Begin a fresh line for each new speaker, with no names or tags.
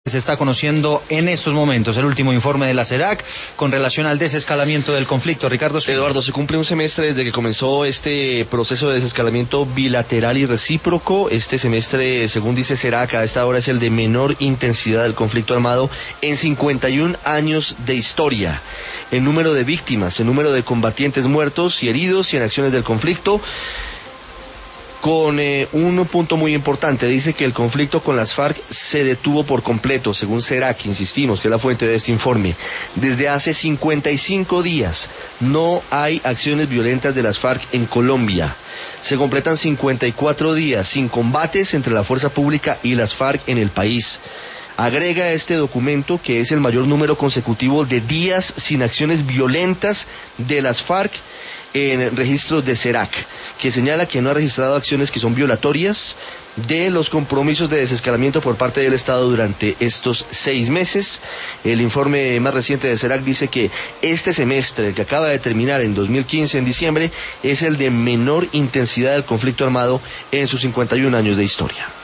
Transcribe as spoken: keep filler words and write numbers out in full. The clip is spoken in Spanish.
Se está conociendo en estos momentos el último informe de la CERAC con relación al desescalamiento del conflicto. Ricardo Espina.
Eduardo, se cumple un semestre desde que comenzó este proceso de desescalamiento bilateral y recíproco. Este semestre, según dice CERAC, a esta hora es el de menor intensidad del conflicto armado en cincuenta y un años de historia. El número de víctimas, el número de combatientes muertos y heridos y en acciones del conflicto, con eh, un punto muy importante, dice que el conflicto con las FARC se detuvo por completo, según CERAC, insistimos, que es la fuente de este informe. Desde hace cincuenta y cinco días no hay acciones violentas de las FARC en Colombia. Se completan cincuenta y cuatro días sin combates entre la fuerza pública y las FARC en el país. Agrega este documento que es el mayor número consecutivo de días sin acciones violentas de las FARC en registros de CERAC, que señala que no ha registrado acciones que son violatorias de los compromisos de desescalamiento por parte del Estado durante estos seis meses. El informe más reciente de CERAC dice que este semestre, el que acaba de terminar en dos mil quince, en diciembre, es el de menor intensidad del conflicto armado en sus cincuenta y un años de historia.